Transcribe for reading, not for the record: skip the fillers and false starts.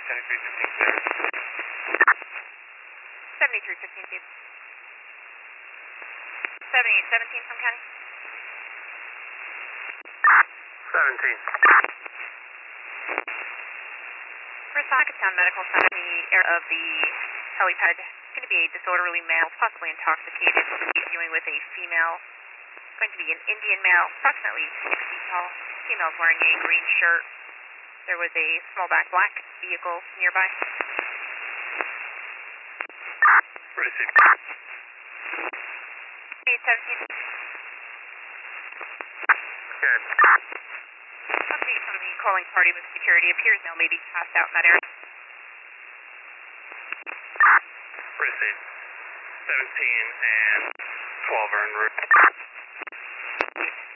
7315 feet. 7817 from County. 17. First Hackettstown Medical Center, the area of the helipad. It's going to be a disorderly male, possibly intoxicated. We'll be dealing with a female. It's going to be an Indian male, approximately 6 feet tall. Female's wearing a green shirt. There was a small black vehicle nearby. Received. 817. Good. Update from the calling party with security. Appears male may be passed out in that area. Received. 17 and 12 are en route.